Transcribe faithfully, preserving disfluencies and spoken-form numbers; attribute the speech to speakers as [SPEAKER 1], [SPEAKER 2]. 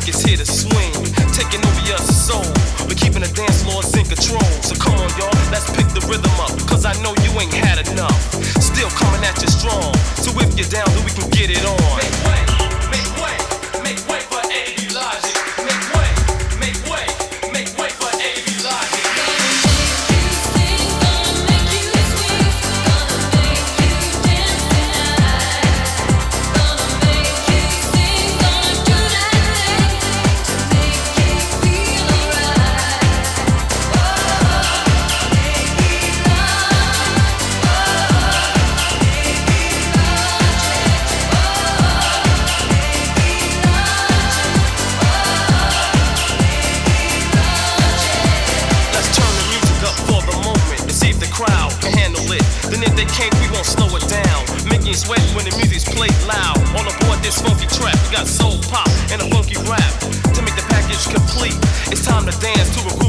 [SPEAKER 1] funk is here to swing, taking over your soul, but keeping the dance floors in control. So come on, y'all, let's pick the rhythm up, cause I know you ain't had enough. Still coming at you strong, so if you're down, then we can get it on. Make way, make way, make way for A B Logic. Make way, make way, make way for A B Logic. Crowd can handle it. Then if they can't, we won't slow it down. Making you sweat when the music's played loud. All aboard this funky track, we got soul pop and a funky rap to make the package complete. It's time to dance to a groove